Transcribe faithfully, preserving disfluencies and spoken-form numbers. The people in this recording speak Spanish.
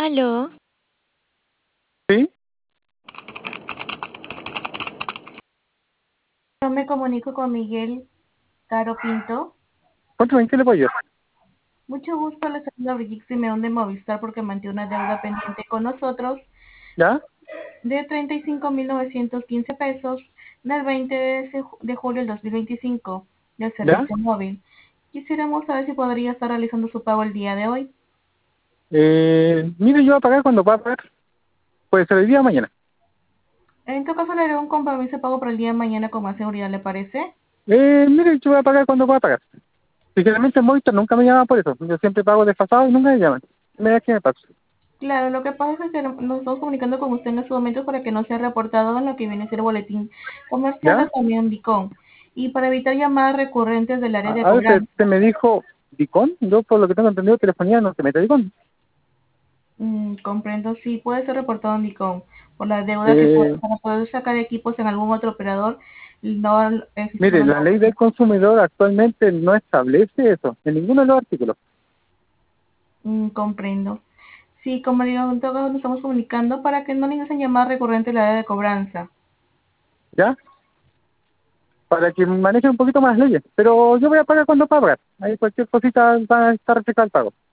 Aló, Sí, Yo me comunico con Miguel Caro Pinto. cuéntame, ¿en qué le puedo ayudar? Mucho gusto, le saluda Brigitte Simeón de Movistar porque mantiene una deuda pendiente con nosotros ¿Ya? de treinta y cinco mil novecientos quince pesos del veinte de ju- de julio del dos mil veinticinco del ¿Ya? servicio móvil. Quisiéramos saber si podría estar realizando su pago el día de hoy. Eh, mire, yo voy a pagar cuando pueda pagar. Puede ser el día o mañana. En todo caso, le haré un compromiso de pago para el día de mañana con más seguridad, ¿le parece? Eh, mire, yo voy a pagar cuando pueda pagar. Sinceramente, en Movistar nunca me llaman por eso. Yo siempre pago desfasado y nunca me llaman. Me da que me pasa. Claro, lo que pasa es que nos estamos comunicando con usted en estos momentos para que no sea reportado en lo que viene a ser boletín comercial o ¿Ya? también DICOM. Y para evitar llamadas recurrentes del área A, de a ver, usted, usted cobranza. me dijo Dicón. Yo, por lo que tengo entendido, telefonía no se mete Dicón. Mm, comprendo, sí, puede ser reportado en DICOM por la deuda que puede, Eh, para poder sacar equipos en algún otro operador, no, el sistema mire, no lo la ley del consumidor actualmente no establece eso en ninguno de los artículos. mm, comprendo. Sí, como le digo, en todo caso nos estamos comunicando para que no le ingresen llamadas recurrentes del área de cobranza. ¿Ya? Para que manejen un poquito más las leyes. Pero yo voy a pagar cuando pueda pagar. Ahí cualquier cosita va a estar reflejada el pago.